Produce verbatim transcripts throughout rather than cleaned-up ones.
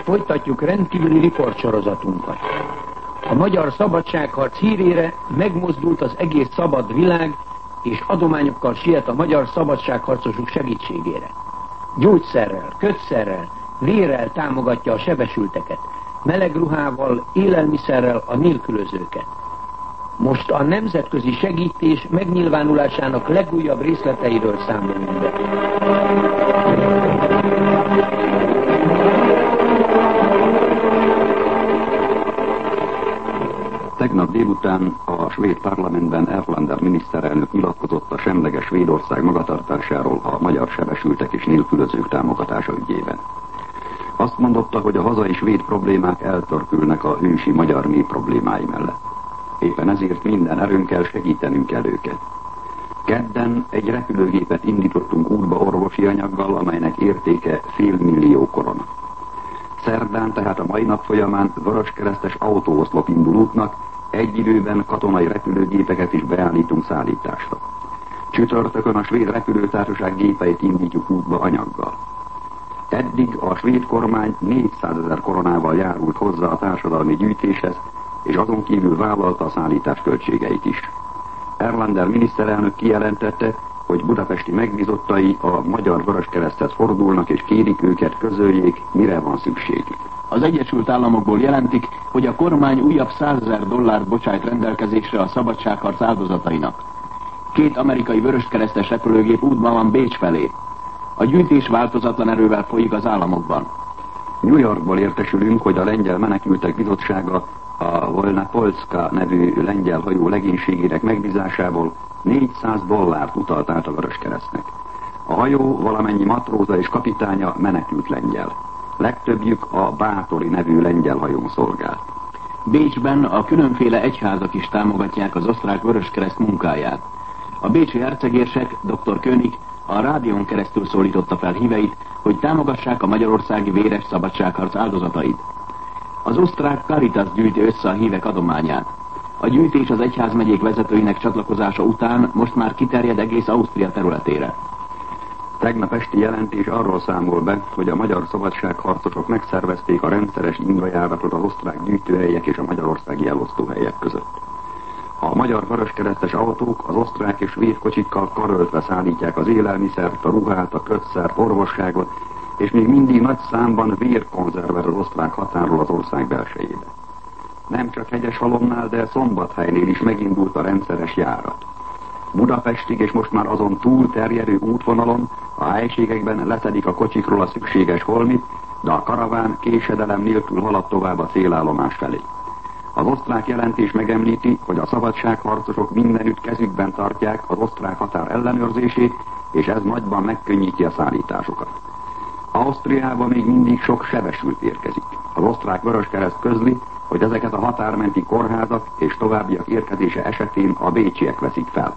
Folytatjuk rendkívüli riportsorozatunkat. A magyar szabadságharc hírére megmozdult az egész szabad világ, és adományokkal siet a magyar szabadságharcosok segítségére. Gyógyszerrel, kötszerrel, vérrel támogatja a sebesülteket, meleg ruhával, élelmiszerrel a nélkülözőket. Most a nemzetközi segítés megnyilvánulásának legújabb részleteiről számolunk be. Tegnap délután a svéd parlamentben Erlander miniszterelnök nyilatkozott a semleges Svédország magatartásáról a magyar sebesültek és nélkülözők támogatása ügyében. Azt mondotta, hogy a hazai svéd problémák eltörpülnek a hősi magyar nép problémái mellett. Éppen ezért minden erőnkkel segítenünk kell őket. Kedden egy repülőgépet indítottunk útba orvosi anyaggal, amelynek értéke fél millió korona. Szerdán, tehát a mai nap folyamán vöröskeresztes autóoszlop indul útnak, egy időben katonai repülőgépeket is beállítunk szállításra. Csütörtökön a svéd repülőtársaság gépeit indítjuk útba anyaggal. Eddig a svéd kormány négyszázezer koronával járult hozzá a társadalmi gyűjtéshez, és azon kívül vállalta a szállítás költségeit is. Erlander miniszterelnök kijelentette, hogy budapesti megbízottai a Magyar Vöröskereszthez fordulnak és kérik őket, közöljék, mire van szükségük. Az Egyesült Államokból jelentik, hogy a kormány újabb százezer dollárt bocsájt rendelkezésre a szabadságharc áldozatainak. Két amerikai vöröskeresztes repülőgép útban van Bécs felé. A gyűjtés változatlan erővel folyik az államokban. New Yorkból értesülünk, hogy a lengyel menekültek bizottsága a Volna Polska nevű lengyel hajó legénységének megbízásából négyszáz dollárt utalt át a Vöröskeresztnek. A hajó valamennyi matróza és kapitánya menekült lengyel. Legtöbbjük a Bátori nevű lengyel hajón szolgált. Bécsben a különféle egyházak is támogatják az osztrák Vöröskereszt munkáját. A bécsi hercegérsek, doktor König a rádión keresztül szólította fel híveit, hogy támogassák a magyarországi véres szabadságharc áldozatait. Az osztrák Caritas gyűjti össze a hívek adományát. A gyűjtés az egyházmegyék vezetőinek csatlakozása után most már kiterjed egész Ausztria területére. Tegnap esti jelentés arról számol be, hogy a magyar szabadságharcosok megszervezték a rendszeres invajáratot az osztrák gyűjtőhelyek és a magyarországi elosztóhelyek között. A magyar vöröskeresztes autók az osztrák és svéd kocsikkal karöltve szállítják az élelmiszert, a ruhát, a kötszert, orvosságot, és még mindig nagy számban vérkonzervet az osztrák határól az ország belsejébe. Nem csak Hegyeshalomnál, de Szombathelynél is megindult a rendszeres járat. Budapestig és most már azon túl terjedő útvonalon a helységekben leszedik a kocsikról a szükséges holmit, de a karaván késedelem nélkül halad tovább a célállomás felé. Az osztrák jelentés megemlíti, hogy a szabadságharcosok mindenütt kezükben tartják az osztrák határ ellenőrzését, és ez nagyban megkönnyíti a szállításokat. Ausztriába még mindig sok sebesült érkezik. Az osztrák Vöröskereszt közli, hogy ezeket a határmenti kórházak és továbbiak érkezése esetén a bécsiek veszik fel.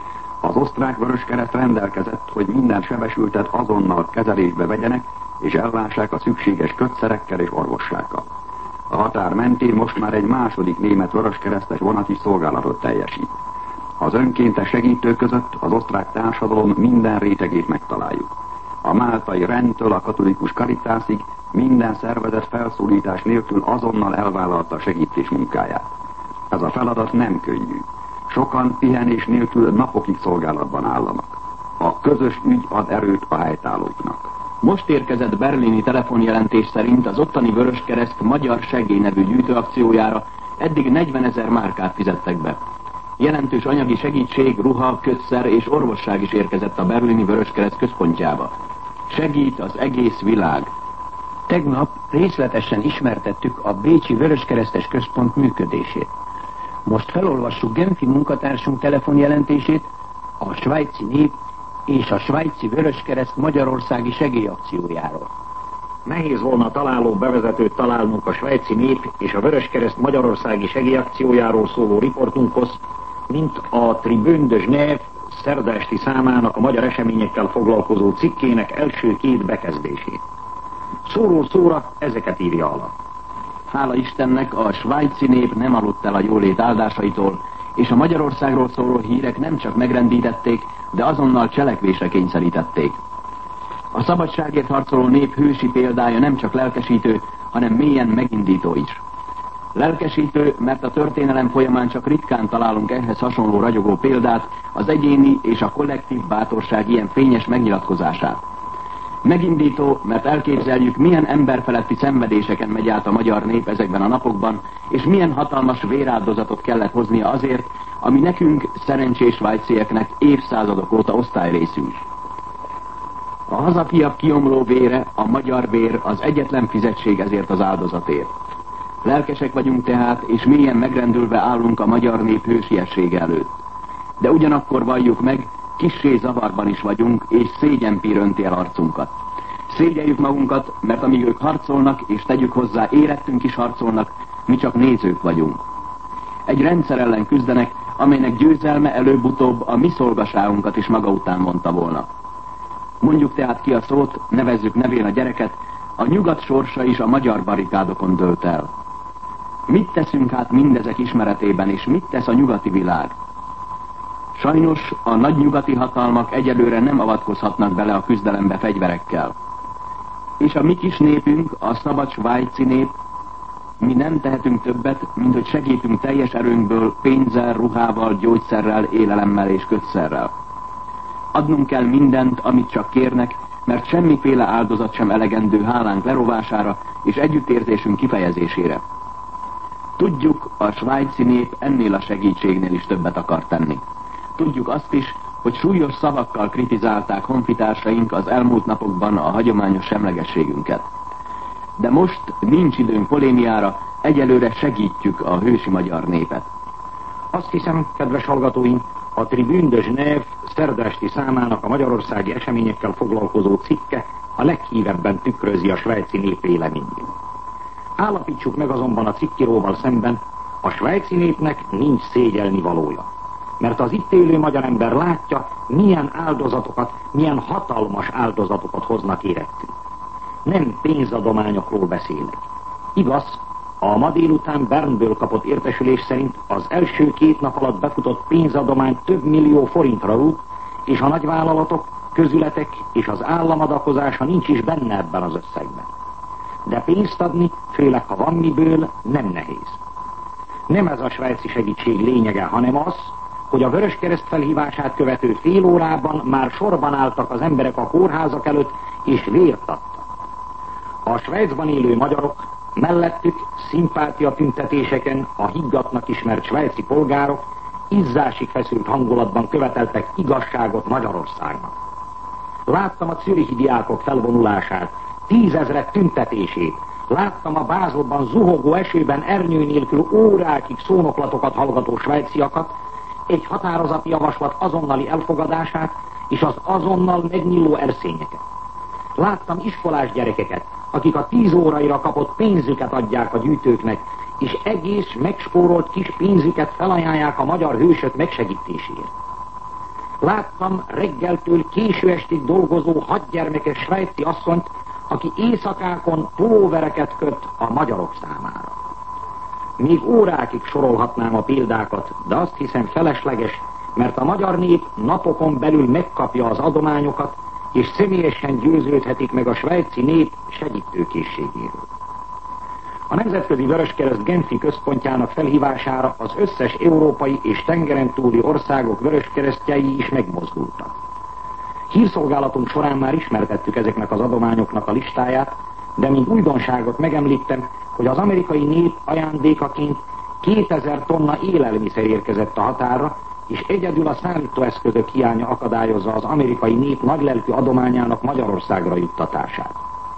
Az osztrák Vöröskereszt rendelkezett, hogy minden sebesültet azonnal kezelésbe vegyenek, és ellássák a szükséges kötszerekkel és orvossággal. A határ mentén most már egy második német vöröskeresztes vonat is szolgálatot teljesít. Az önkéntes segítők között az osztrák társadalom minden rétegét megtaláljuk. A máltai rendtől a katolikus Caritasig minden szervezet felszólítás nélkül azonnal elvállalta a segítés munkáját. Ez a feladat nem könnyű. Sokan pihenés nélkül napokig szolgálatban állanak. A közös ügy ad erőt a helytállóknak. Most érkezett berlini telefonjelentés szerint az ottani Vöröskereszt Magyar Segély nevű gyűjtőakciójára eddig negyvenezer márkát fizettek be. Jelentős anyagi segítség, ruha, kötszer és orvosság is érkezett a berlini Vöröskereszt központjába. Segít az egész világ. Tegnap részletesen ismertettük a bécsi Vöröskeresztes központ működését. Most felolvassuk Genfi munkatársunk telefonjelentését a svájci nép és a svájci Vöröskereszt magyarországi segélyakciójáról. Nehéz volna találó bevezetőt találnunk a svájci nép és a Vöröskereszt magyarországi segélyakciójáról szóló riportunkhoz, mint a Tribune de Genève szerda esti számának a magyar eseményekkel foglalkozó cikkének első két bekezdését. Szóról szóra ezeket írja alá. Hála Istennek, a svájci nép nem aludt el a jólét áldásaitól, és a Magyarországról szóló hírek nem csak megrendítették, de azonnal cselekvésre kényszerítették. A szabadságért harcoló nép hősi példája nem csak lelkesítő, hanem mélyen megindító is. Lelkesítő, mert a történelem folyamán csak ritkán találunk ehhez hasonló ragyogó példát, az egyéni és a kollektív bátorság ilyen fényes megnyilatkozását. Megindító, mert elképzeljük, milyen emberfeletti szenvedéseken megy át a magyar nép ezekben a napokban, és milyen hatalmas véráldozatot kellett hoznia azért, ami nekünk, szerencsés svájcieknek évszázadok óta osztályrészünk. A hazafiak kiomló vére, a magyar vér az egyetlen fizetség ezért az áldozatért. Lelkesek vagyunk tehát, és mélyen megrendülve állunk a magyar nép hősiessége előtt. De ugyanakkor valljuk meg, kissé zavarban is vagyunk, és szégyenpír önti el arcunkat. Szégyeljük magunkat, mert amíg ők harcolnak, és tegyük hozzá, érettünk is harcolnak, mi csak nézők vagyunk. Egy rendszer ellen küzdenek, amelynek győzelme előbb-utóbb a mi szolgaságunkat is maga után vonta volna. Mondjuk tehát ki a szót, nevezzük nevén a gyereket, a nyugat sorsa is a magyar barikádokon dőlt el. Mit teszünk hát mindezek ismeretében, és mit tesz a nyugati világ? Sajnos a nagy nyugati hatalmak egyelőre nem avatkozhatnak bele a küzdelembe fegyverekkel. És a mi kis népünk, a szabad svájci nép, mi nem tehetünk többet, mint hogy segítünk teljes erőnkből pénzzel, ruhával, gyógyszerrel, élelemmel és kötszerrel. Adnunk kell mindent, amit csak kérnek, mert semmiféle áldozat sem elegendő hálánk lerovására és együttérzésünk kifejezésére. Tudjuk, a svájci nép ennél a segítségnél is többet akar tenni. Tudjuk azt is, hogy súlyos szavakkal kritizálták honfitársaink az elmúlt napokban a hagyományos semlegességünket. De most nincs időnk polémiára, egyelőre segítjük a hősi magyar népet. Azt hiszem, kedves hallgatóink, a Tribune de Genève szerda esti számának a magyarországi eseményekkel foglalkozó cikke a leghívebben tükrözi a svájci nép véleményét. Állapítsuk meg azonban a cikkíróval szemben, a svájci népnek nincs szégyelni valója. Mert az itt élő magyar ember látja, milyen áldozatokat, milyen hatalmas áldozatokat hoznak érettünk. Nem pénzadományokról beszélek. Igaz, a ma délután Bernből kapott értesülés szerint az első két nap alatt befutott pénzadomány több millió forintra rúg, és a nagyvállalatok, közületek és az állam adakozása nincs is benne ebben az összegben. De pénzt adni, főleg ha van miből, nem nehéz. Nem ez a svájci segítség lényege, hanem az, hogy a Vöröskereszt felhívását követő fél órában már sorban álltak az emberek a kórházak előtt, és vért adtak. A Svájcban élő magyarok mellettük szimpátia tüntetéseken a higgadtnak ismert svájci polgárok izzásig feszült hangulatban követeltek igazságot Magyarországnak. Láttam a zürichi diákok felvonulását, tízezrek tüntetését, láttam a Bázelban zuhogó esőben ernyő nélkül órákig szónoklatokat hallgató svájciakat, egy határozati javaslat azonnali elfogadását és az azonnal megnyíló erszényeket. Láttam iskolás gyerekeket, akik a tíz óraira kapott pénzüket adják a gyűjtőknek, és egész megspórolt kis pénzüket felajánlják a magyar hősök megsegítéséért. Láttam reggeltől késő estig dolgozó hatgyermekes svájci asszonyt, aki éjszakákon pulóvereket köt a magyarok számára. Még órákig sorolhatnám a példákat, de azt hiszem felesleges, mert a magyar nép napokon belül megkapja az adományokat, és személyesen győződhetik meg a svájci nép segítőkészségéről. A Nemzetközi Vöröskereszt Genfi központjának felhívására az összes európai és tengeren túli országok vöröskeresztjei is megmozdultak. Hírszolgálatunk során már ismertettük ezeknek az adományoknak a listáját, de mint újdonságot megemlítem, hogy az amerikai nép ajándékaként kétezer tonna élelmiszer érkezett a határra, és egyedül a szállítóeszközök hiánya akadályozza az amerikai nép nagylelkű adományának Magyarországra juttatását.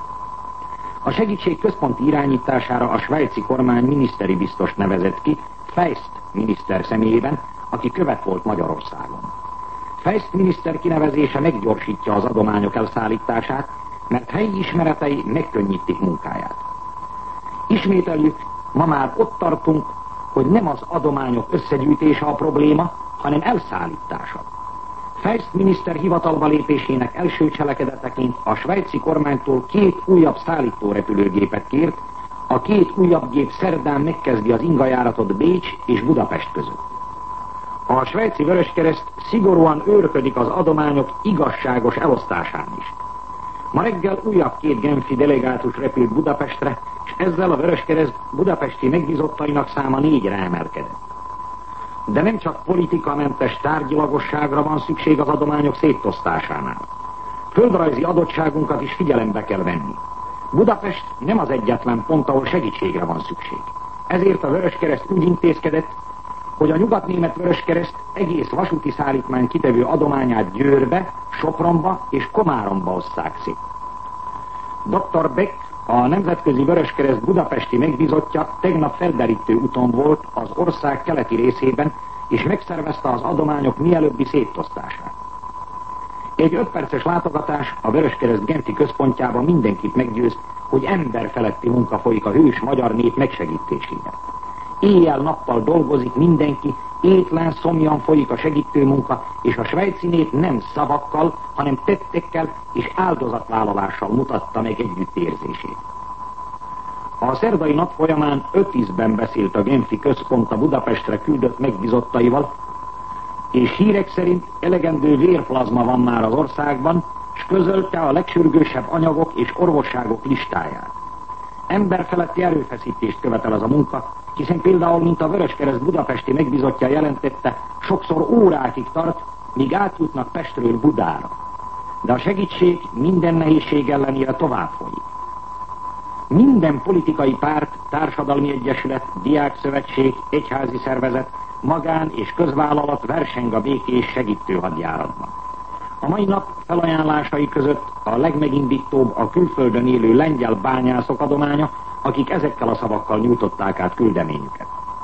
A segítség központi irányítására a svájci kormány miniszteri biztost nevezett ki, Feist miniszter személyében, aki követ volt Magyarországon. Feist miniszter kinevezése meggyorsítja az adományok elszállítását, mert helyi ismeretei megkönnyítik munkáját. Ismételjük, ma már ott tartunk, hogy nem az adományok összegyűjtése a probléma, hanem elszállítása. Feist miniszter hivatalba lépésének első cselekedeteként a svájci kormánytól két újabb szállítórepülőgépet kért, a két újabb gép szerdán megkezdi az ingajáratot Bécs és Budapest között. A svájci Vöröskereszt szigorúan őrködik az adományok igazságos elosztásán is. Ma reggel újabb két genfi delegátus repült Budapestre, és ezzel a Vöröskereszt budapesti megbízottainak száma négyre emelkedett. De nem csak politikamentes tárgyilagosságra van szükség az adományok szétosztásánál. Földrajzi adottságunkat is figyelembe kell venni. Budapest nem az egyetlen pont, ahol segítségre van szükség. Ezért a Vöröskereszt úgy intézkedett, hogy a nyugatnémet Vöröskereszt egész vasúti szállítmány kitevő adományát Győrbe, Sopronba és Komáromba osszák szét. doktor Beck, a Nemzetközi Vöröskereszt budapesti megbízottja tegnap felderítő úton volt az ország keleti részében, és megszervezte az adományok mielőbbi szétosztását. Egy öt perces látogatás a Vöröskereszt Genfi központjában mindenkit meggyőz, hogy emberfeletti munka folyik a hős magyar nép megsegítésében. Éjjel-nappal dolgozik mindenki, étlen, szomjan folyik a segítő munka, és a svájci nép nem szavakkal, hanem tettekkel és áldozatvállalással mutatta meg együttérzését. A szerdai nap folyamán öt ízben beszélt a Genfi központ a Budapestre küldött megbízottaival, és hírek szerint elegendő vérplazma van már az országban, s közölte a legsürgősebb anyagok és orvosságok listáját. Emberfeletti erőfeszítést követel az a munka, hiszen például, mint a Vöröskereszt budapesti megbízottja jelentette, sokszor órákig tart, míg átjutnak Pestről Budára. De a segítség minden nehézség ellenére tovább folyik. Minden politikai párt, társadalmi egyesület, diákszövetség, egyházi szervezet, magán és közvállalat verseng a békés segítő hadjáratban. A mai nap felajánlásai között a legmegindítóbb a külföldön élő lengyel bányászok adománya, akik ezekkel a szavakkal nyújtották át küldeményüket.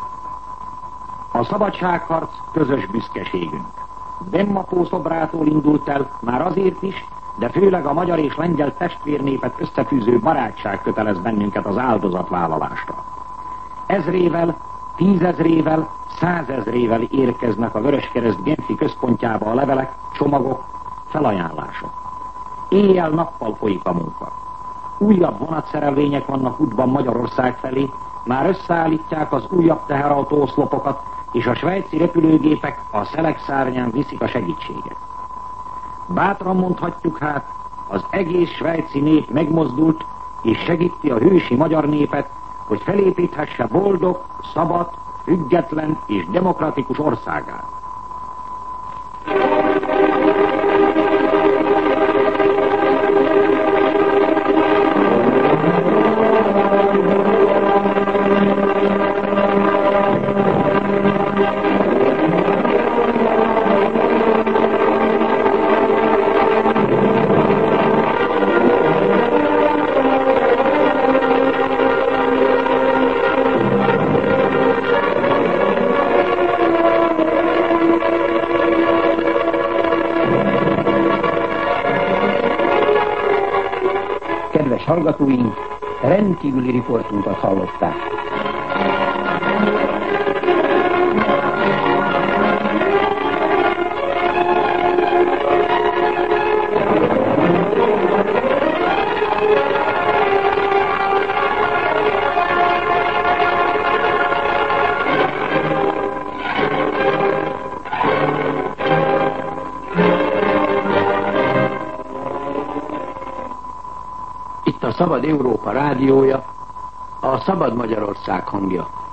A szabadságharc közös büszkeségünk. Bemmapó szobrától indult el már azért is, de főleg a magyar és lengyel testvérnépet összefűző barátság kötelez bennünket az áldozatvállalásra. Ezrével, tízezrével, százezrével érkeznek a Vöröskereszt Genfi központjába a levelek, csomagok, felajánlások. Éjjel-nappal folyik a munka. Újabb vonatszerelvények vannak útban Magyarország felé, már összeállítják az újabb teherautó oszlopokat, és a svájci repülőgépek a szelek szárnyán viszik a segítséget. Bátran mondhatjuk hát, az egész svájci nép megmozdult, és segíti a hősi magyar népet, hogy felépíthesse boldog, szabad, független és demokratikus országát. Hallgatóink, rendkívüli riportunkat hallották. A Szabad Európa rádiója, a Szabad Magyarország hangja.